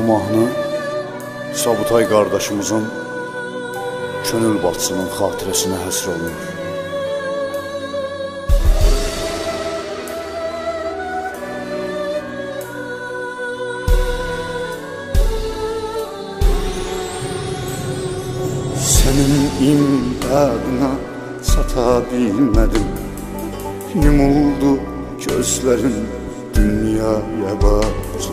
mahnı Sabutay qardaşımızın könül bacısının xatirəsinə həsr olunur. Sənin imdadına çata bilmədim, yumuldu gözlərin dünyaya bacı.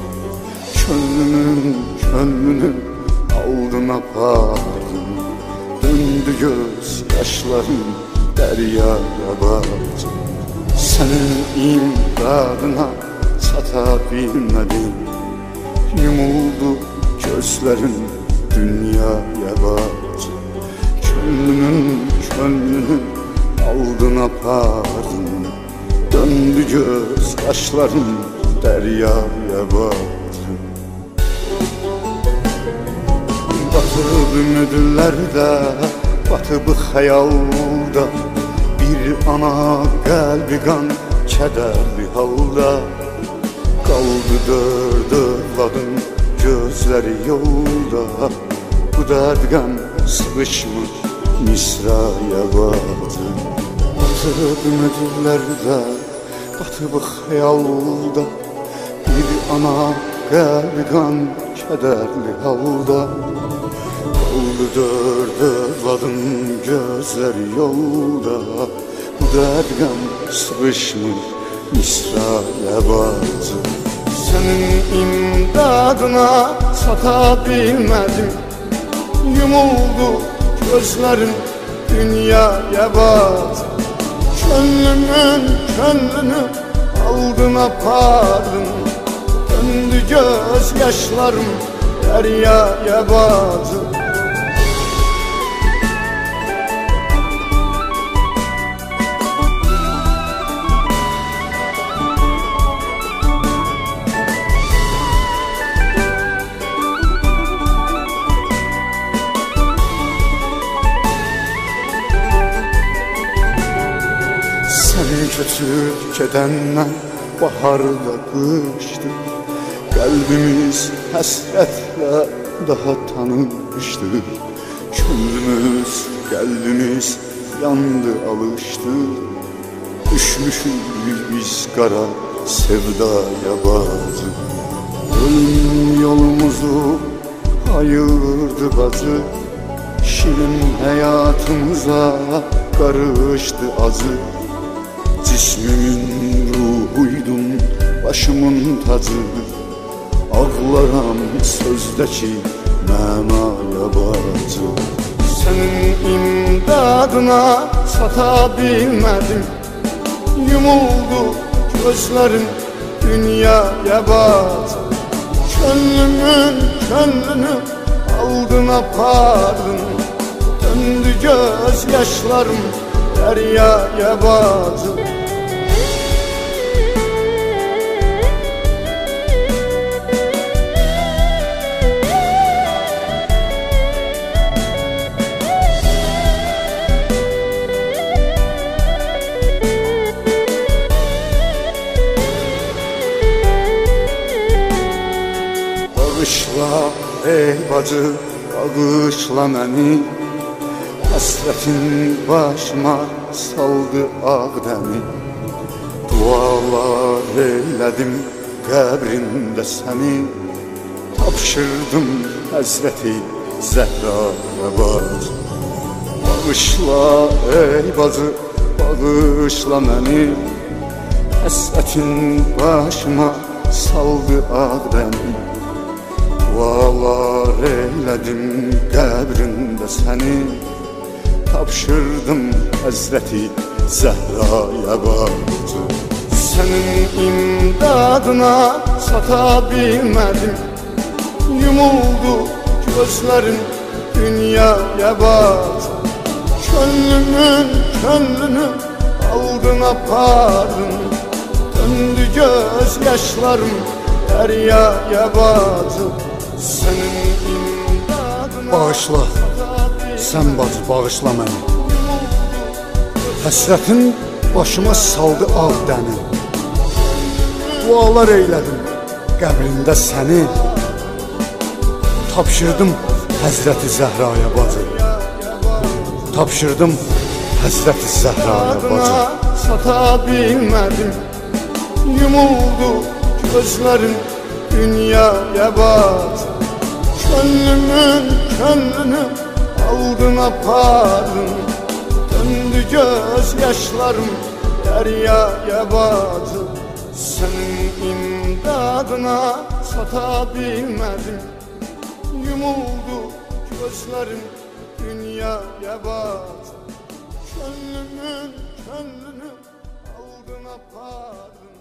Könlünü aldın apardın, döndü göz yaşların deryaya bacı. Sənin imdadına çata bilmədim, yumuldu gözlərin dünyaya bacı. Könlünü aldın apardın, döndü göz yaşların deryaya bacı. Batıb ümidlərdə, batıb xəyalda, bir ana qəlbi qan kədərli halda. Qaldı dörd övladın gözləri yolda, bu dərd qəm sıxışmış misraya bacı. Batıb ümidlərdə, batıb xəyalda, bir ana qəlbi qan kədərli halda. Qaldı dörd övladın gözləri yolda, bu dərd qəm sıxışmış misraya bacı. Sənin imdadına çata bilmədim, yumuldu gözlərim dünyaya bacı. Könlünü aldın apardın, döndü göz yaşlarım deryaya bacı. Səni köçüb gedəndən baharda qışdı, qəlbimiz həsrətlə daha tanışdı. Könlümüz, qəlbimiz yandı, alışdı, düşmüşük biz qara sevdaya bacı. Ölüm yolumuzu ayırdı bacı, şirin həyatımıza qarışdı acı. Cismimin ruhuydun, başımın tacı, ağlaram sözdəki mənaya bacı. Sənin imdadına çata bilmədim, yumuldu gözlərim dünyaya bacı. Könlünü aldın apardın, döndü göz yaşlarım deryaya bacı. Bağışla ey bacı, bağışla məni, həsrətin başıma saldı ağdəni. Dualar eylədim qəbrində səni, tapşırdım Həzrəti Zəhraya bacı. Bağışla ey bacı, bağışla məni, həsrətin başıma saldı ağdəni. Dualar eylədim qəbrində səni, tapşırdım Həzrəti Zəhraya bacı. Sənin imdadına çata bilmədim, yumuldu gözlərim dünyaya bacı. Könlünü aldın apardın, döndü göz yaşlarım deryaya bacı. Sənin imdadına bağışla, sən bacı bağışla məni. Həsrətin başıma saldı ağ dəni. Dualar eylədim qəbrində səni, Tapşırdım Həzrəti Zəhraya bacı. Tapşırdım Həzrəti Zəhraya bacı. Sata bilmədim, yumuldu gözlərim dünyaya bacı. Könlünü aldın apardın, döndü göz yaşlarım deryaya bacı. Senin imdadına sata bilmədim, yumuldu gözlerim dünyaya bacı. Könlünü aldın apardın,